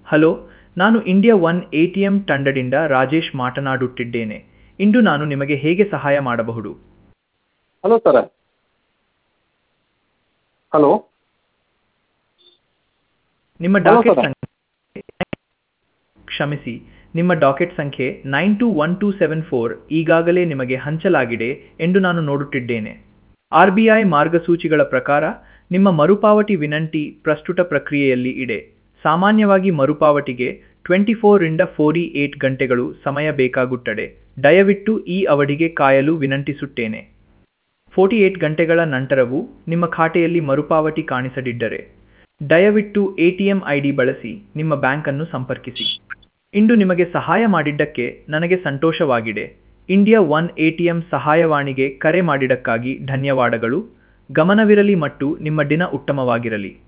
Hello, ನಾನು India one ATM ತಂಡದಿಂದ ರಾಜೇಶ್ ಮಾತನಾಡುತ್ತಿದ್ದೇನೆ. ಇಂದು ನಾನು ನಿಮಗೆ ಹೇಗೆ ಸಹಾಯ ಮಾಡಬಹುದು? Hello sir. ಹಲೋ. ನಿಮ್ಮ ಹಲೋ ಡಾಕೆಟ್ ಸರ. ಸಂಖ್ಯೆ ಕ್ಷಮಿಸಿ, ನಿಮ್ಮ ಡಾಕೆಟ್ ಸಂಖ್ಯೆ 921274 ಈಗಾಗಲೇ ನಿಮಗೆ ಹಂಚಲಾಗಿದೆ ಎಂದು ನಾನು ನೋಡುತ್ತಿದ್ದೇನೆ. RBI ಮಾರ್ಗಸೂಚಿಗಳ ಪ್ರಕಾರ ನಿಮ್ಮ ಮರುಪಾವತಿ ವಿನಂತಿ ಪ್ರಸ್ತುತ ಪ್ರಕ್ರಿಯೆಯಲ್ಲಿ ಇದೆ. ಸಾಮಾನ್ಯವಾಗಿ ಮರುಪಾವತಿಗೆ 24 ರಿಂದ 48 ಗಂಟೆಗಳು ಸಮಯ ಬೇಕಾಗುತ್ತದೆ. ದಯವಿಟ್ಟು ಈ ಅವಧಿಗೆ ಕಾಯಲು ವಿನಂತಿಸುತ್ತೇನೆ. 48 ಗಂಟೆಗಳ ನಂತರವೂ ನಿಮ್ಮ ಖಾತೆಯಲ್ಲಿ ಮರುಪಾವತಿ ಕಾಣಿಸದಿದ್ದರೆ, ದಯವಿಟ್ಟು ATM ID ಬಳಸಿ ನಿಮ್ಮ ಬ್ಯಾಂಕ್ ಅನ್ನು ಸಂಪರ್ಕಿಸಿ. ಇಂದು ನಿಮಗೆ ಸಹಾಯ ಮಾಡಿದ್ದಕ್ಕೆ ನನಗೆ ಸಂತೋಷವಾಗಿದೆ. ಇಂಡಿಯಾ ಒನ್ ATM ಸಹಾಯವಾಣಿಗೆ ಕರೆ ಮಾಡಿದ್ದಕ್ಕಾಗಿ ಧನ್ಯವಾದಗಳು. ಗಮನವಿರಲಿ ಮತ್ತು ನಿಮ್ಮ ದಿನ ಉತ್ತಮವಾಗಿರಲಿ.